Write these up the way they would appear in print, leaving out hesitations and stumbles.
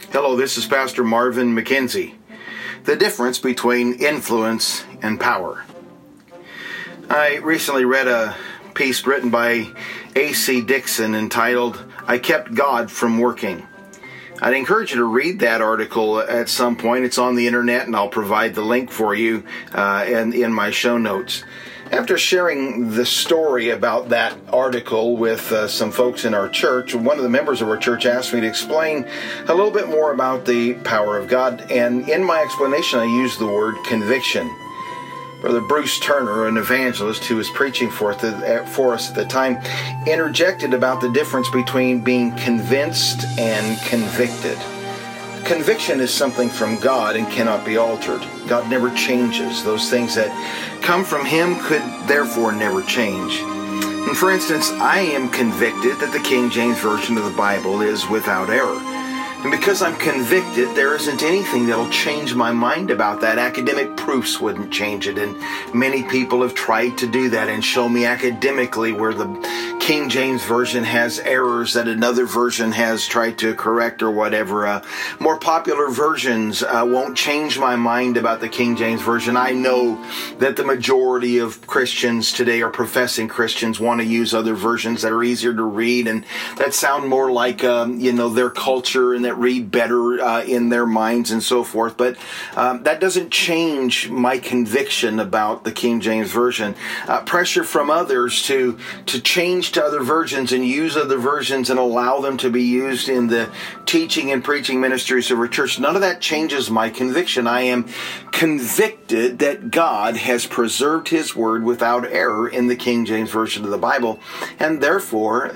Hello, this is Pastor Marvin McKenzie. The difference between influence and power. I recently read a piece written by A.C. Dixon entitled, "I Kept God from Working." I'd encourage you to read that article at some point. It's on the internet, and I'll provide the link for you in my show notes. After sharing the story about that article with some folks in our church, one of the members of our church asked me to explain a little bit more about the power of God, and in my explanation I used the word conviction. Brother Bruce Turner, an evangelist who was preaching for us at the time, interjected about the difference between being convinced and convicted. Conviction is something from God and cannot be altered. God never changes. Those things that come from Him could therefore never change. And for instance, I am convicted that the King James Version of the Bible is without error. And because I'm convicted, there isn't anything that'll change my mind about that. Academic proofs wouldn't change it, and many people have tried to do that and show me academically where the King James Version has errors that another version has tried to correct or whatever. More popular versions won't change my mind about the King James Version. I know that the majority of Christians today, or professing Christians, want to use other versions that are easier to read and that sound more like their culture and that read better in their minds and so forth. But that doesn't change my conviction about the King James Version. Pressure from others to change to other versions and use other versions and allow them to be used in the teaching and preaching ministries of our church, none of that changes my conviction. I am convicted that God has preserved His Word without error in the King James Version of the Bible, and therefore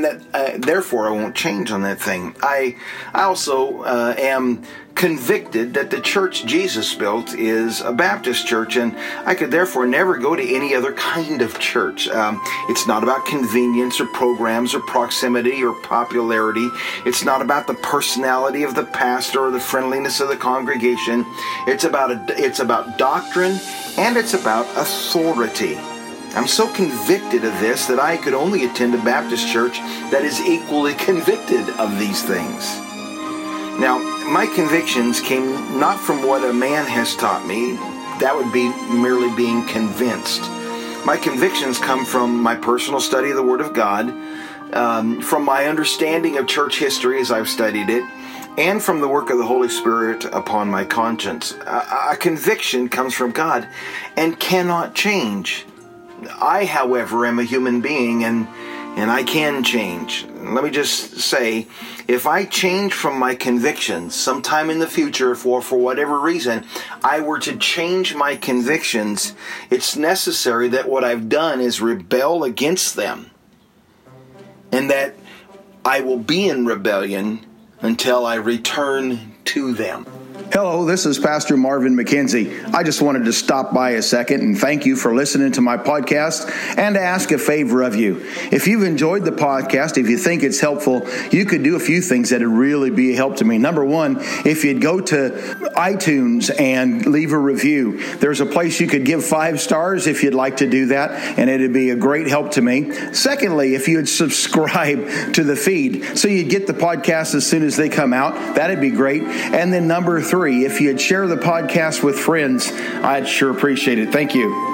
I won't change on that thing. I also am convicted that the church Jesus built is a Baptist church, and I could therefore never go to any other kind of church. It's not about convenience or programs or proximity or popularity. It's not about the personality of the pastor or the friendliness of the congregation. It's about doctrine, and it's about authority. I'm so convicted of this that I could only attend a Baptist church that is equally convicted of these things. Now, my convictions came not from what a man has taught me. That would be merely being convinced. My convictions come from my personal study of the Word of God, from my understanding of church history as I've studied it, and from the work of the Holy Spirit upon my conscience. A conviction comes from God and cannot change. I, however, am a human being, and I can change. Let me just say, if I change from my convictions sometime in the future for whatever reason, I were to change my convictions, it's necessary that what I've done is rebel against them, and that I will be in rebellion until I return to them. Hello, this is Pastor Marvin McKenzie. I just wanted to stop by a second and thank you for listening to my podcast and to ask a favor of you. If you've enjoyed the podcast, if you think it's helpful, you could do a few things that would really be a help to me. Number one, if you'd go to iTunes and leave a review, there's a place you could give 5 stars if you'd like to do that, and it'd be a great help to me. Secondly, if you'd subscribe to the feed so you'd get the podcast as soon as they come out, that'd be great. And then number 3, if you'd share the podcast with friends, I'd sure appreciate it. Thank you.